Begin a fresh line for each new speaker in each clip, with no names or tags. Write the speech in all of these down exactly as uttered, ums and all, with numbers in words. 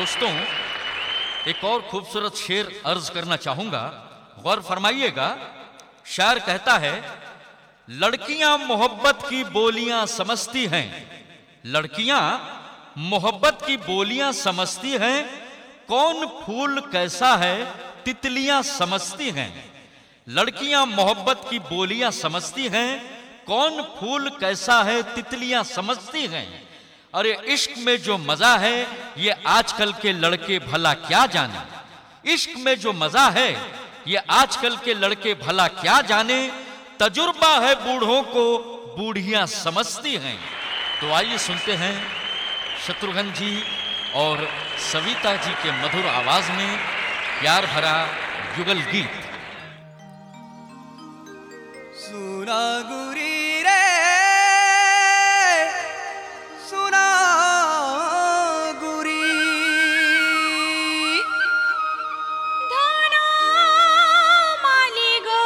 दोस्तों, एक और खूबसूरत शेर अर्ज करना चाहूंगा, गौर फरमाइएगा। शायर कहता है, लड़कियां मोहब्बत की बोलियां समझती हैं, लड़कियां मोहब्बत की बोलियां समझती हैं, कौन फूल कैसा है तितलियां समझती हैं। लड़कियां मोहब्बत की बोलियां समझती हैं, कौन फूल कैसा है तितलियां समझती हैं। अरे इश्क में जो मजा है ये आजकल के लड़के भला क्या जाने। इश्क में जो मजा है ये आजकल के लड़के भला क्या जाने। तजुर्बा है बूढ़ों को बूढ़ियां समझती हैं। तो आइए सुनते हैं शत्रुघ्न जी और सविता जी के मधुर आवाज में प्यार भरा युगल गीत।
सुना गुरी रे सुना गुरी,
धना माली गो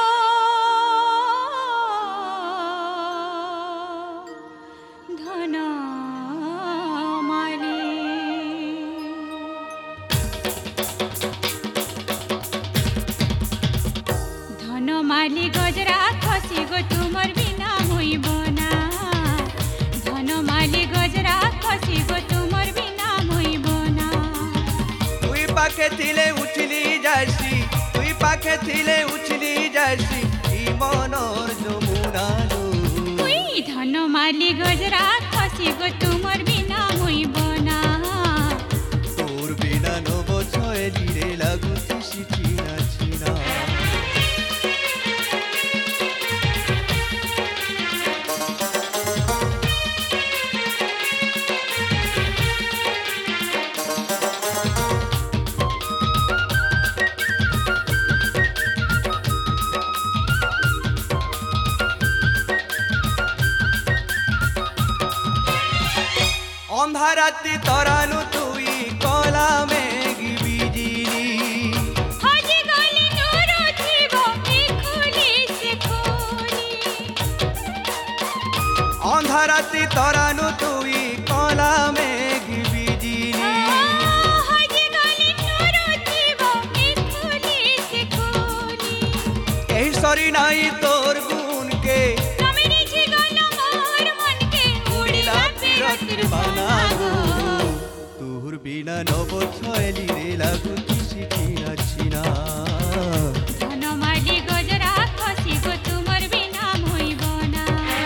धना माली, धन माली गजरा खसी गो तुमर बिना होइब ना। धन माली गजरा खसी गो तुमर बिना होइब ना।
तुई पाखे थिले उछली जासी, तुई पाखे थिले उछली जासी ई मनोर जमुना लो।
तुई धन माली गजरा खसी गो तुमर बिना होइब ना।
तोर बिना नब छयली रे लागुती छिना छिना। अंधाराती तरानु तुई कला मेघी बिजिली।
हजी गली नूर थिबो ई खुली से खोली।
अंधाराती तरानु तुई कला मेघी बिजिली।
हजी गली नूर थिबो ई खुली से खोली।
एही सरी नाई तोर गुण के
कमिनी झिगल मोर मन के उड़िला पिरतिर बाना गो।
तोर बिना नब छयली रे लागुती छिना छिना।
धन माली गजरा खसी गो तुमर बिना होइब ना।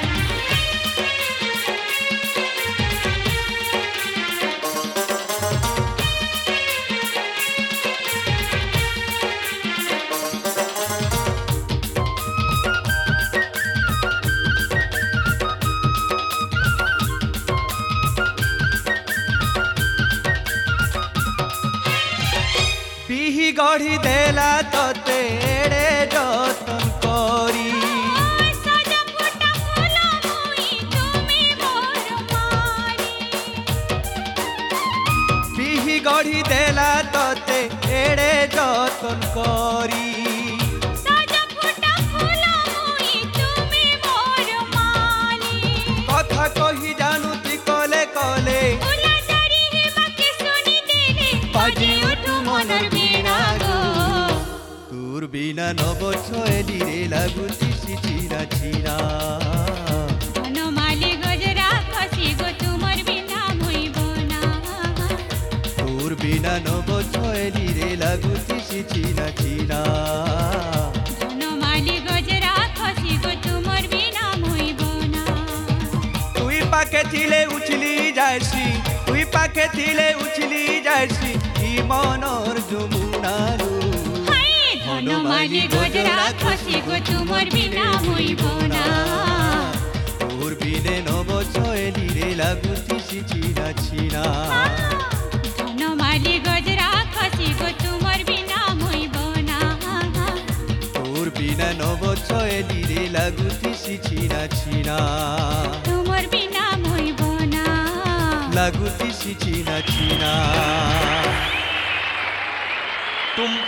बिही गढ़ी देला तते एड़े जतन करी।
सजा फुटा फूल मुई तुमी मोर मारी।
बिही गढ़ी देला तते एड़े जतन करी।
सजा फुटा फूल मुई तुमी मोर मारी।
कथा कही जानुती कले कले
उला सारी हिमाके सुनी देले बाजे उठु मनर बीणा गो।
तोर बिना नब छयली रे लागुती छिना छिना।
धन माली गजरा खसी गो तुमर बिना होइब ना।
तोर बिना नब छयली रे लागुती छिना छिना।
धन माली गजरा खसी गो तुमर बिना होइब ना।
तुई पाखे थिले उछली जासी, तुई पाखे थिले उछली जासी ई मनोर जमुना लो।
धन माली गजरा खसी गो तुमर बिना होइब ना।
तोर बिने नब छयली रे लागुती छिना छिना।
धन माली गजरा खसी गो तुमर बिना होइब ना।
तोर बिना नब छयली रे लागुती छिना छिना।
तुमर बिना होइब ना।
लागुती छिना छिना।
तुम